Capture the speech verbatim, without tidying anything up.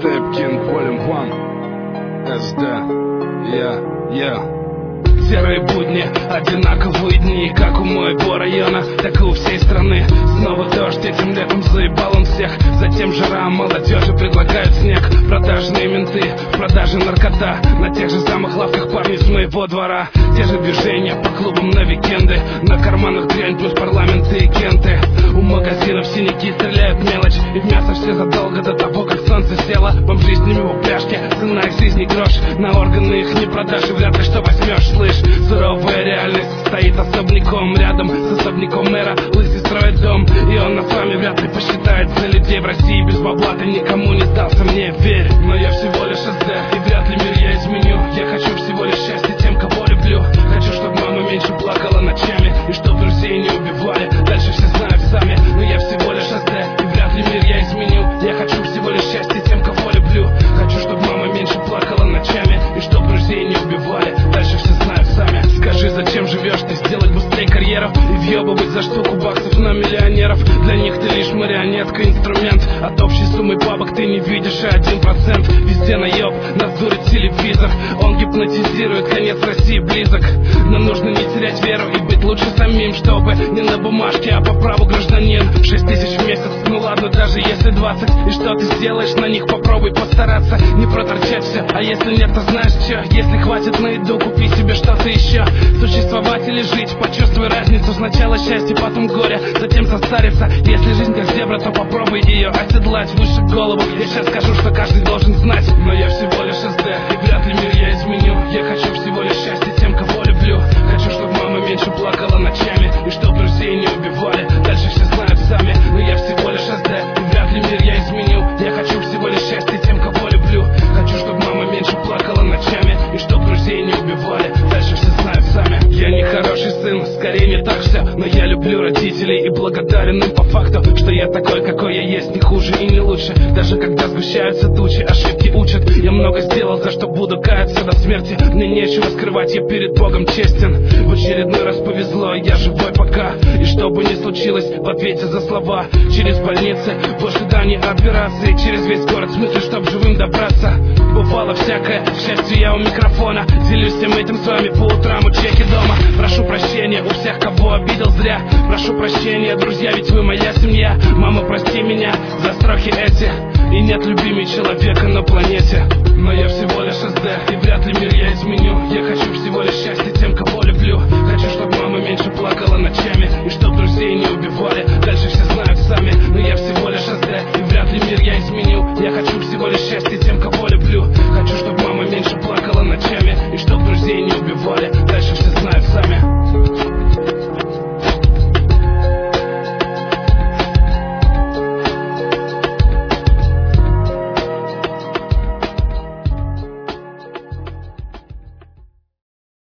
Степкин, Полем Ван, СД, я, я. Серые будни, одинаковые дни, как у моего района, так и у всей страны. Снова дождь, этим летом заебал он всех. Затем жара, молодежи предлагают снег. Продажные менты, в продаже наркота. На тех же самых лавках парни с моего двора. Те же движения по клубам на викенды. На карманах дрянь плюс парламенты и кенты. У магазинов синяки, стреляют мелочь. И в мясо все задолго до того, как солнце село. Бомжи с ними в упряжке, цена их жизни грош. На органы их не продашь и вряд ли что возьмешь, слышь. Суровая реальность стоит особняком. Рядом с особняком мэра лысый строит дом. И он нас с вами вряд ли посчитает за людей в России. Без бабла ты никому не сдался, мне верь. Но я всего лишь СД, и вряд ли мир я изменю. Я хочу всего лишь счастья тем, кого люблю. Хочу, чтобы мама меньше плакала ночами, и чтоб друзей не убивали. Дальше все знают сами. Но я всего лишь СД, и вряд ли мир я изменю. Я хочу всего лишь счастья тем, кого люблю. Хочу, чтобы мама меньше плакала ночами, и чтоб друзей не убивали. Дальше все знают сами. Скажи, зачем живешь ты? Сделать быстрее карьеру и въебывать за штуку баксов на миллионеров. Для них ты лишь марионетка, инструмент. От общей суммы бабок ты не видишь и один процент. Везде наеб, нас дурит телевизор. Он гипнотизирует, конец России близок. Нам нужно не терять веру и быть лучше самим, чтобы не на бумажке, а по праву гражданин. Шесть тысяч в месяц, ну ладно, даже если двадцать. И что ты сделаешь, на них попробуй постараться. Не проторчать все, а если нет, то знаешь что? Если хватит на еду, купи себе что-то еще. Существовать или жить, почувствуй разницу. Сначала счастье, потом горе, затем состариться. Если жизнь как зебра, то попробуй ее оседлать выше голову. Я сейчас скажу, что каждый должен знать. Но я всего лишь СД, и вряд ли мир я изменю. Я хочу всего лишь счастья тем, кого люблю. Хочу, чтобы мама меньше плакала ночами, и чтоб друзей не убивали. Дальше все знают сами. Но я всего лишь СД, и вряд ли мир я изменю. Я хочу всего лишь счастья тем, кого люблю. Хочу, чтобы мама меньше плакала ночами, и чтоб друзей не убивали. Дальше все знают сами. Я не хороший сын, скорее не так все. Но я люблю родителей и благодарен им по факту, что я такой, какой я есть, не хуже и не лучше. Даже когда сгущаются тучи, ошибки учат. Я много сделал, за что буду каяться до смерти. Мне нечего скрывать, я перед Богом честен. В очередной раз повезло, я живой пока. И что бы ни случилось, в ответе за слова. Через больницы, в ожидании операции. Через весь город, в смысле, чтоб живым добраться. Бывало всякое, к счастью, я у микрофона. Делюсь всем этим с вами по утрам у чеки дома. Прошу прощения у всех, кого обидел зря. Прошу прощения, друзья, ведь вы моя семья. Мама, прости меня за страхи эти. И нет любимей человека на планете. Но я всего лишь СД, и вряд ли мир я изменю. Я хочу всего лишь счастья тем, кого люблю. Хочу, чтобы мама меньше плакала ночами, и чтоб друзей не убивали. Дальше все знают сами. Но я всего лишь СД, и вряд ли мир я изменю. Я хочу всего лишь счастья тем, кого